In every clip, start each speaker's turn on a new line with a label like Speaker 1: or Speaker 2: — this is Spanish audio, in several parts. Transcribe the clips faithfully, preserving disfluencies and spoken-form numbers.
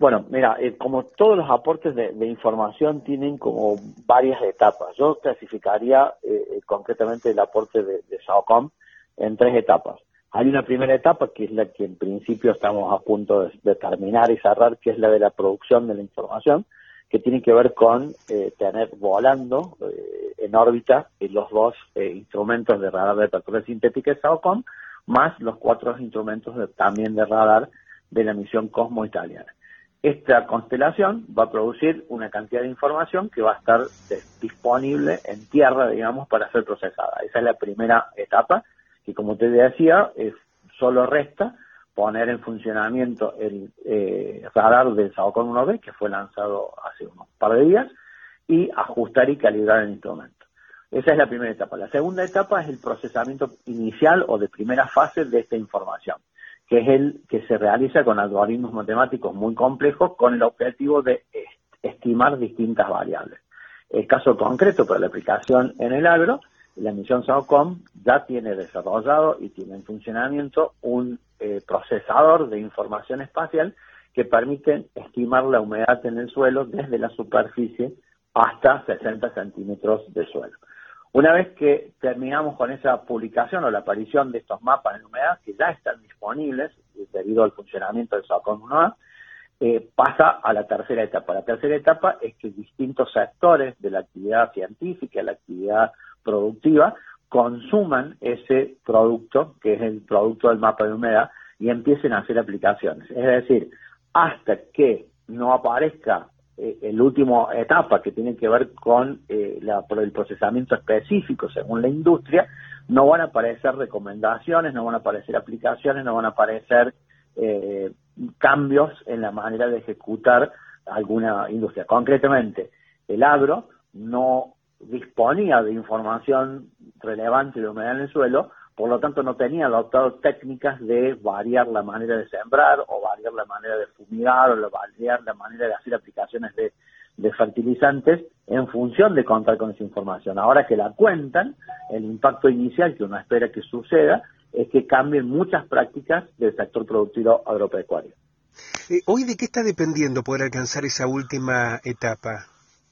Speaker 1: Bueno, mira, eh, como todos los aportes de, de información tienen como varias etapas. Yo clasificaría eh, concretamente el aporte de, de SAOCOM en tres etapas. Hay una primera etapa que es la que en principio estamos a punto de, de terminar y cerrar, que es la de la producción de la información, que tiene que ver con eh, tener volando eh, en órbita eh, los dos eh, instrumentos de radar de apertura sintética de SAOCOM, más los cuatro instrumentos de, también de radar de la misión Cosmo italiana. Esta constelación va a producir una cantidad de información que va a estar de, disponible en tierra, digamos, para ser procesada. Esa es la primera etapa, que como te decía, es, solo resta poner en funcionamiento el eh, radar del SAOCOM uno B, que fue lanzado hace unos par de días, y ajustar y calibrar el instrumento. Esa es la primera etapa. La segunda etapa es el procesamiento inicial o de primera fase de esta información, que es el que se realiza con algoritmos matemáticos muy complejos con el objetivo de estimar distintas variables. El caso concreto para la aplicación en el agro, la misión SAOCOM ya tiene desarrollado y tiene en funcionamiento un eh, procesador de información espacial que permite estimar la humedad en el suelo desde la superficie hasta sesenta centímetros de suelo. Una vez que terminamos con esa publicación o la aparición de estos mapas de humedad, que ya están disponibles debido al funcionamiento del SAOCOM uno A, eh, pasa a la tercera etapa. La tercera etapa es que distintos sectores de la actividad científica, la actividad productiva, consuman ese producto, que es el producto del mapa de humedad, y empiecen a hacer aplicaciones. Es decir, hasta que no aparezca eh, el último etapa que tiene que ver con eh, la, el procesamiento específico según la industria, no van a aparecer recomendaciones, no van a aparecer aplicaciones, no van a aparecer eh, cambios en la manera de ejecutar alguna industria. Concretamente, el agro no disponía de información relevante de humedad en el suelo, por lo tanto no tenía adoptado técnicas de variar la manera de sembrar o variar la manera de fumigar o variar la manera de hacer aplicaciones de, de fertilizantes en función de contar con esa información. Ahora que la cuentan, el impacto inicial que uno espera que suceda es que cambien muchas prácticas del sector productivo agropecuario.
Speaker 2: Eh, ¿Hoy de qué está dependiendo poder alcanzar esa última etapa?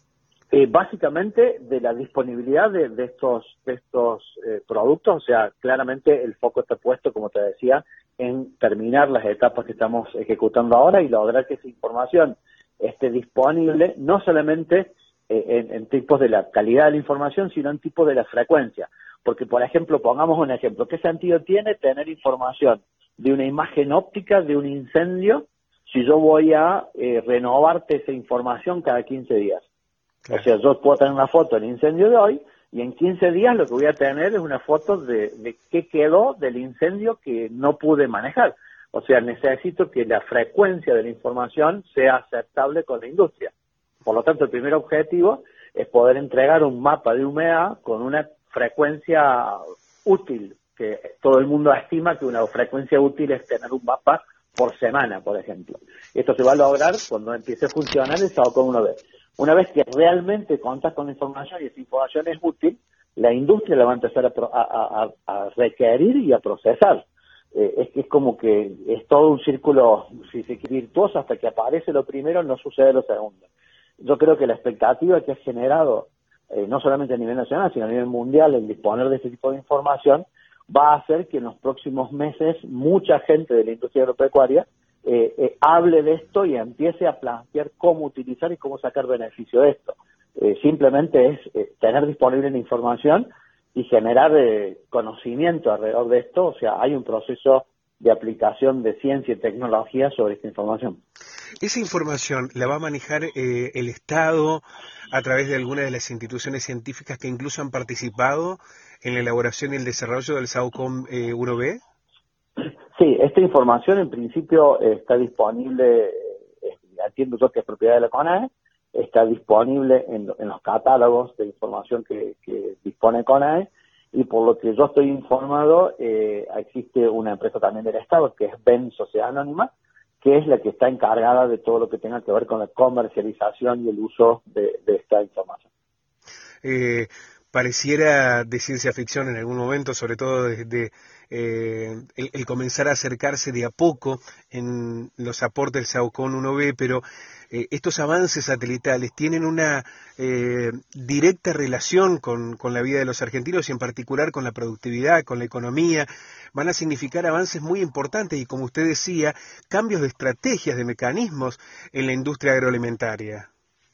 Speaker 1: Eh, básicamente de la disponibilidad de, de estos, de estos eh, productos, o sea, claramente el foco está puesto, como te decía, en terminar las etapas que estamos ejecutando ahora y lograr que esa información esté disponible, no solamente eh, en, en tipos de la calidad de la información, sino en tipos de la frecuencia. Porque, por ejemplo, pongamos un ejemplo, ¿qué sentido tiene tener información de una imagen óptica de un incendio si yo voy a eh, renovarte esa información cada quince días? Claro. O sea, yo puedo tener una foto del incendio de hoy y en quince días lo que voy a tener es una foto de, de qué quedó del incendio que no pude manejar. O sea, necesito que la frecuencia de la información sea aceptable con la industria. Por lo tanto, el primer objetivo es poder entregar un mapa de humedad con una frecuencia útil, que todo el mundo estima que una frecuencia útil es tener un mapa por semana, por ejemplo. Esto se va a lograr cuando empiece a funcionar el SAOCOM uno B. Una vez que realmente contas con la información y esa información es útil, la industria la va a empezar a, a, a, a requerir y a procesar. Eh, es que es como que es todo un círculo, si se quiere, virtuoso, hasta que aparece lo primero, no sucede lo segundo. Yo creo que la expectativa que ha generado, eh, no solamente a nivel nacional, sino a nivel mundial, el disponer de este tipo de información, va a hacer que en los próximos meses mucha gente de la industria agropecuaria Eh, eh, hable de esto y empiece a plantear cómo utilizar y cómo sacar beneficio de esto. Eh, simplemente es eh, tener disponible la información y generar eh, conocimiento alrededor de esto. O sea, hay un proceso de aplicación de ciencia y tecnología sobre esta información.
Speaker 2: ¿Esa información la va a manejar eh, el Estado a través de alguna de las instituciones científicas que incluso han participado en la elaboración y el desarrollo del SAOCOM eh, uno B?
Speaker 1: Sí, esta información en principio eh, está disponible, eh, entiendo yo que es propiedad de la CONAE, está disponible en, en los catálogos de información que, que dispone CONAE, y por lo que yo estoy informado, eh, existe una empresa también del Estado, que es B E N Sociedad Anónima, que es la que está encargada de todo lo que tenga que ver con la comercialización y el uso de, de esta información.
Speaker 2: Eh, pareciera de ciencia ficción en algún momento, sobre todo desde eh, el, el comenzar a acercarse de a poco en los aportes del SAOCOM uno B, pero eh, estos avances satelitales tienen una eh, directa relación con, con la vida de los argentinos y en particular con la productividad, con la economía. Van a significar avances muy importantes y, como usted decía, cambios de estrategias, de mecanismos en la industria agroalimentaria.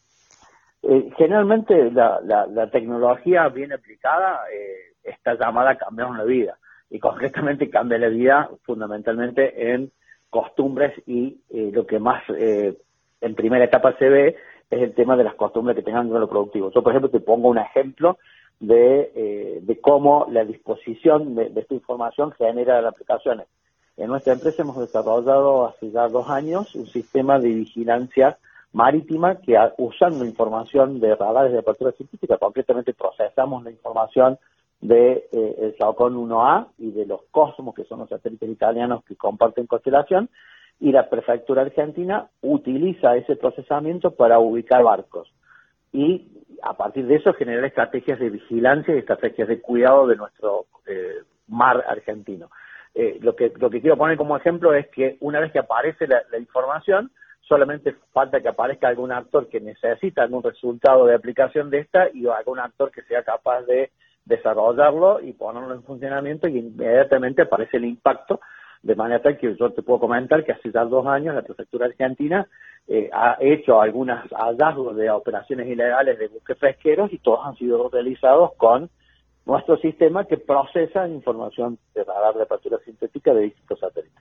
Speaker 1: Eh, generalmente la, la, la tecnología bien aplicada eh, está llamada a cambiar una vida, y concretamente cambia la vida fundamentalmente en costumbres y eh, lo que más eh, en primera etapa se ve es el tema de las costumbres que tengan con lo productivo. Yo, por ejemplo, te pongo un ejemplo de, eh, de cómo la disposición de, de esta información genera las aplicaciones. En nuestra empresa hemos desarrollado hace ya dos años un sistema de vigilancia marítima que, usando información de radares de apertura científica, concretamente procesamos la información de eh, el SAOCOM uno A y de los Cosmos, que son los satélites italianos que comparten constelación, y la prefectura argentina utiliza ese procesamiento para ubicar barcos y a partir de eso generar estrategias de vigilancia y estrategias de cuidado de nuestro eh, mar argentino. Eh, lo que lo que quiero poner como ejemplo es que una vez que aparece la, la información, solamente falta que aparezca algún actor que necesita algún resultado de aplicación de esta y algún actor que sea capaz de desarrollarlo y ponerlo en funcionamiento, y inmediatamente aparece el impacto, de manera tal que yo te puedo comentar que hace ya dos años la prefectura argentina eh, ha hecho algunos hallazgos de operaciones ilegales de buques pesqueros y todos han sido realizados con nuestro sistema que procesa información de radar de apertura sintética de distintos satélites.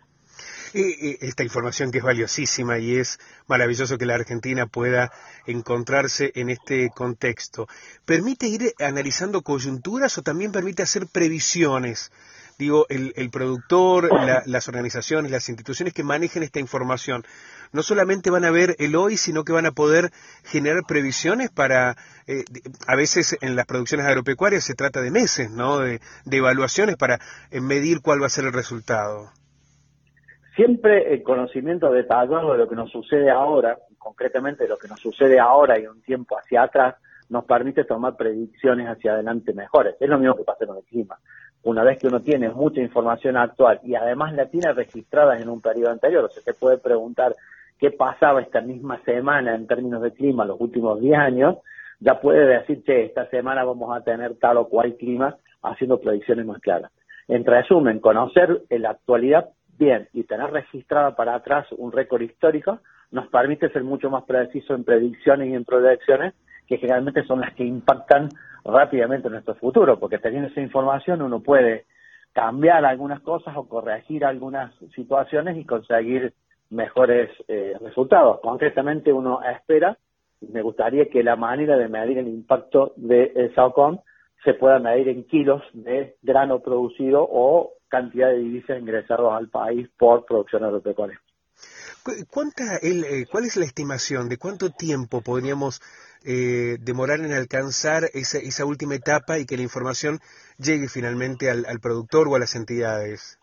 Speaker 2: Y esta información que es valiosísima y es maravilloso que la Argentina pueda encontrarse en este contexto. ¿Permite ir analizando coyunturas o también permite hacer previsiones? Digo, el, el productor, la, las organizaciones, las instituciones que manejen esta información, no solamente van a ver el hoy, sino que van a poder generar previsiones para, eh, a veces en las producciones agropecuarias se trata de meses, ¿no? De, de evaluaciones para eh, medir cuál va a ser el resultado.
Speaker 1: Siempre el conocimiento detallado de lo que nos sucede ahora, concretamente lo que nos sucede ahora y un tiempo hacia atrás, nos permite tomar predicciones hacia adelante mejores. Es lo mismo que pasa con el clima. Una vez que uno tiene mucha información actual y además la tiene registrada en un periodo anterior, o sea, se puede preguntar qué pasaba esta misma semana en términos de clima los últimos diez años, ya puede decir, che, esta semana vamos a tener tal o cual clima, haciendo predicciones más claras. En resumen, conocer en la actualidad bien y tener registrada para atrás un récord histórico nos permite ser mucho más preciso en predicciones y en proyecciones, que generalmente son las que impactan rápidamente en nuestro futuro, porque teniendo esa información uno puede cambiar algunas cosas o corregir algunas situaciones y conseguir mejores eh, resultados. Concretamente uno espera, me gustaría que la manera de medir el impacto del SAOCOM se pueda medir en kilos de grano producido o cantidad de divisas ingresados al país por producción agropecuaria.
Speaker 2: ¿Cuánta el, eh, ¿Cuál es la estimación de cuánto tiempo podríamos eh, demorar en alcanzar esa, esa última etapa y que la información llegue finalmente al, al productor o a las entidades?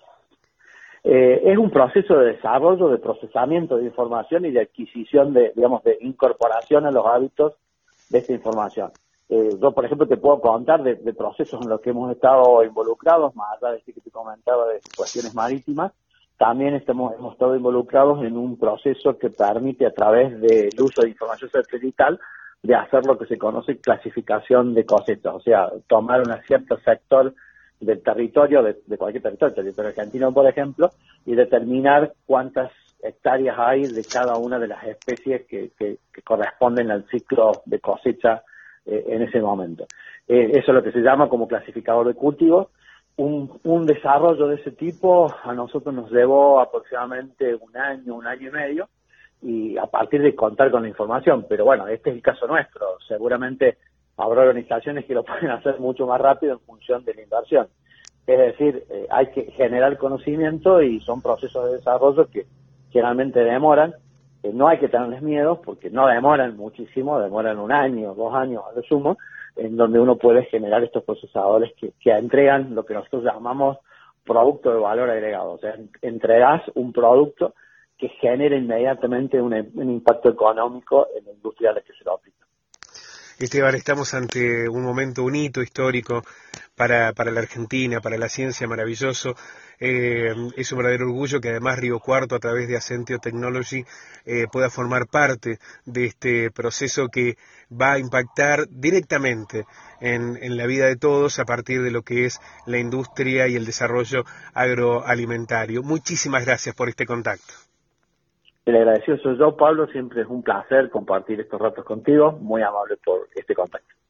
Speaker 1: Eh, es un proceso de desarrollo, de procesamiento de información y de adquisición, de, digamos, de incorporación a los hábitos de esta información. Eh, yo, por ejemplo, te puedo contar de, de procesos en los que hemos estado involucrados, más allá de este que te comentaba de cuestiones marítimas. También estamos, hemos estado involucrados en un proceso que permite, a través del uso de información satelital, de hacer lo que se conoce clasificación de cosechas, o sea, tomar un cierto sector del territorio, de, de cualquier territorio, el territorio argentino, por ejemplo, y determinar cuántas hectáreas hay de cada una de las especies que, que, que corresponden al ciclo de cosecha eh, en ese momento. Eh, eso es lo que se llama como clasificador de cultivos. Un, un desarrollo de ese tipo a nosotros nos llevó aproximadamente un año, un año y medio, y a partir de contar con la información. Pero bueno, este es el caso nuestro. Seguramente habrá organizaciones que lo pueden hacer mucho más rápido en función de la inversión. Es decir, eh, hay que generar conocimiento y son procesos de desarrollo que generalmente demoran. Eh, no hay que tenerles miedo porque no demoran muchísimo, demoran un año, dos años a lo sumo, en donde uno puede generar estos procesadores que, que entregan lo que nosotros llamamos producto de valor agregado. O sea, entregas un producto que genera inmediatamente un, un impacto económico en la industria a la que se lo aplica.
Speaker 2: Esteban, estamos ante un momento, un hito histórico para, para la Argentina, para la ciencia, maravilloso. Eh, es un verdadero orgullo que además Río Cuarto, a través de Ascentio Technology, eh, pueda formar parte de este proceso que va a impactar directamente en, en la vida de todos a partir de lo que es la industria y el desarrollo agroalimentario. Muchísimas gracias por este contacto.
Speaker 1: El agradecido soy yo, Pablo. Siempre es un placer compartir estos ratos contigo. Muy amable por este contacto.